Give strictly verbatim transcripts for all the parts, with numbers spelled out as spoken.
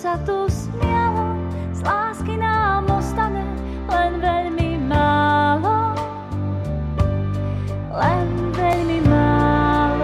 sa tu smialo, z lásky nám ostane len veľmi málo, len veľmi málo.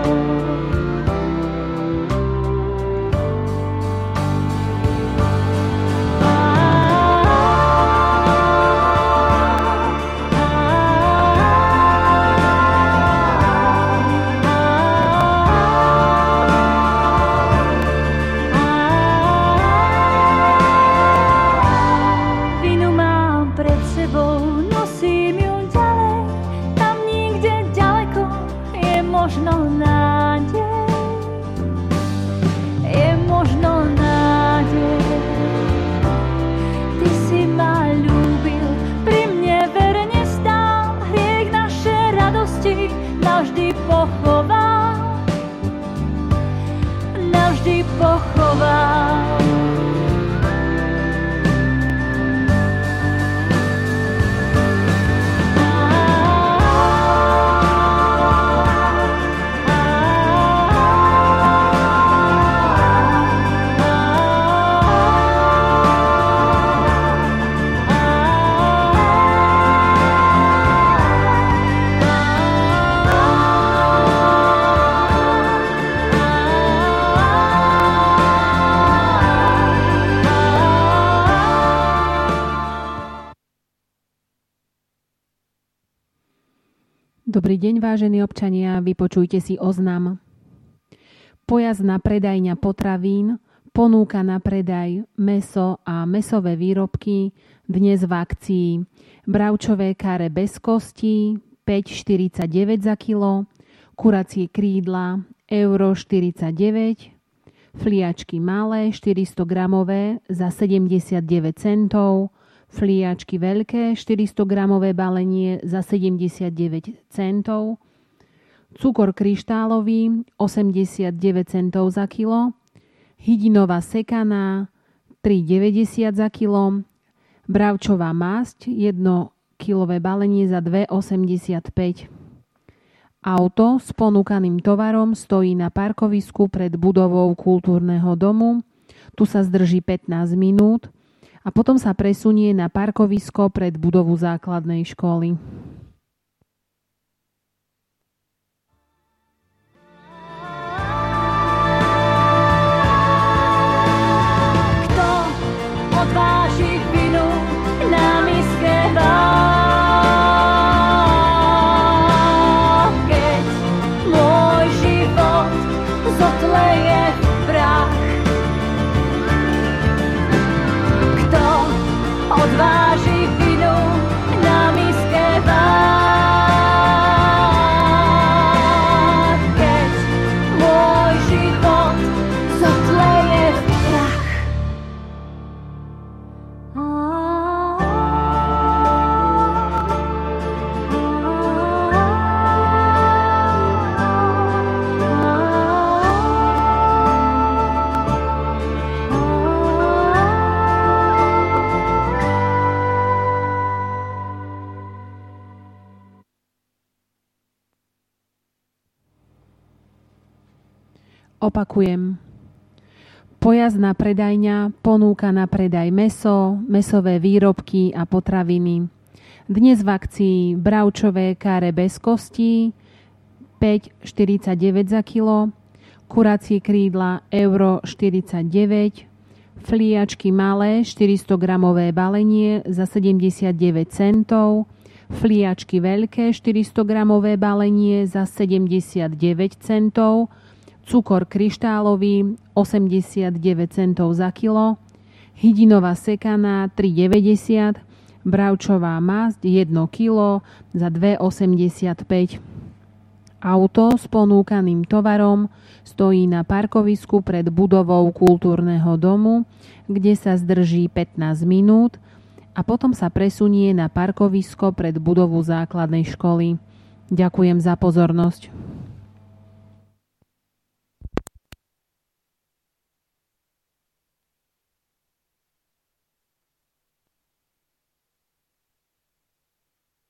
Navždy pochoval, navždy pochoval. Dobrý deň, vážení občania, vypočujte si oznam. Pojazdná predajňa potravín ponúka na predaj mäso a mäsové výrobky dnes v akcii bravčové káre bez kostí päť štyridsaťdeväť za kilo, kuracie krídla euro štyridsaťdeväť, fliačky malé štyristo gramové za sedemdesiatdeväť centov, fliačky veľké štyristo gramové balenie za sedemdesiatdeväť centov, cukor kryštálový osemdesiatdeväť centov za kilo, hydinová sekaná tri deväťdesiat za kilo, bravčová masť jedno kilové balenie za dva osemdesiatpäť. Auto s ponúkaným tovarom stojí na parkovisku pred budovou kultúrneho domu. Tu sa zdrží pätnásť minút a potom sa presunie na parkovisko pred budovu základnej školy. Kto odváži vinu na miske vách, keď môj život zotleje v prach? Odváži vinu na miske vách, keď môj život zotleje v prach. Opakujem. Pojazdná predajňa ponúka na predaj mäso, mäsové výrobky a potraviny. Dnes v akcii bravčové káre bez kostí päť štyridsaťdeväť za kilo, kuracie krídla euro štyridsaťdeväť, fliačky malé štyristo gramové balenie za sedemdesiatdeväť centov, fliačky veľké štyristo gramové balenie za sedemdesiatdeväť centov, cukor kryštálový osemdesiatdeväť centov za kilo, hydinová sekaná tri deväťdesiat, bravčová masť jedno kilo za dva osemdesiatpäť. Auto s ponúkaným tovarom stojí na parkovisku pred budovou kultúrneho domu, kde sa zdrží pätnásť minút a potom sa presunie na parkovisko pred budovu základnej školy. Ďakujem za pozornosť.